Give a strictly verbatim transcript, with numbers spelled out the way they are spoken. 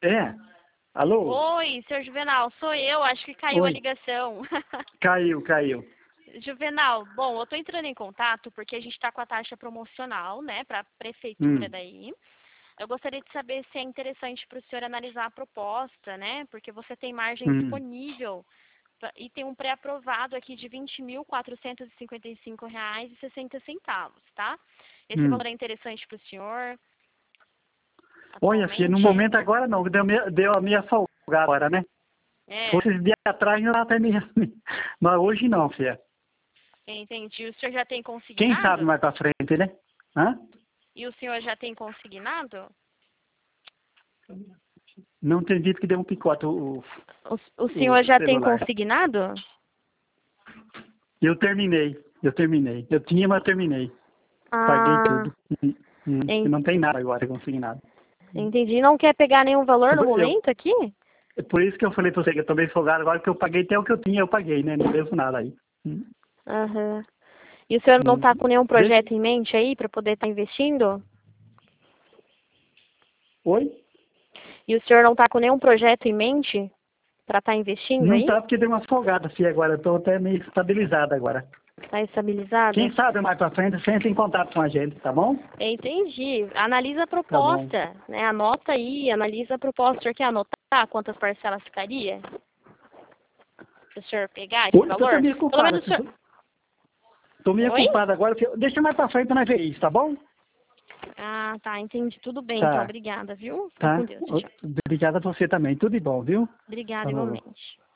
É. Alô? Oi, senhor Juvenal, sou eu, acho que caiu Oi. a ligação. Caiu, caiu. Juvenal, bom, eu tô entrando em contato porque a gente tá com a taxa promocional, né, pra prefeitura Hum. daí. Eu gostaria de saber se é interessante para o senhor analisar a proposta, né, porque você tem margem Hum. disponível pra- e tem um pré-aprovado aqui de vinte mil quatrocentos e cinquenta e cinco reais e sessenta centavos, tá? Esse Hum. valor é interessante para o senhor Olha, filha, no atualmente? momento agora não, deu, minha- deu a minha folga agora, né? Se É, fosse esse dia atrás, não até minha. Mas hoje não, filha. entendi. O senhor já tem Quem sabe consignado? mais pra frente, né? Hã? E o senhor já tem consignado? Não entendi que deu um picote o, O, o o senhor já tem celular. consignado? Eu terminei, eu terminei. Eu tinha, mas terminei. Paguei Ah, tudo. Hum, hum. E en- não tem nada agora consignado. entendi. Não quer pegar nenhum valor no Eu, momento aqui? é por isso que eu falei pra você que eu tô bem folgado agora, que eu paguei até o que eu tinha, eu paguei, né? Não devo nada aí. Hum, Aham. E o senhor não hum. está com nenhum Deixa... projeto em mente aí para poder estar investindo? Oi? E o senhor não está com nenhum projeto em mente para estar investindo Não aí? tá porque deu uma folgada, filha, agora. Eu tô até meio estabilizado agora. Está estabilizado? Quem sabe mais pra frente, você entra em contato com a gente, tá bom? Entendi. Analisa a Tá bom. proposta, né? Anota aí, analisa a proposta. O senhor quer anotar quantas parcelas ficaria? Para o senhor pegar esse Oi, eu tô valor? meio Pelo culpado. menos o senhor... Tô meio Oi? culpado agora. Filha. Deixa mais pra frente nós ver isso, tá bom? Ah, tá, entendi. Tudo bem, então. Tá, Obrigada, viu? Fica com tá. Deus. Tchau. Obrigada a você também. Tudo de bom, viu? Obrigada Falou. igualmente.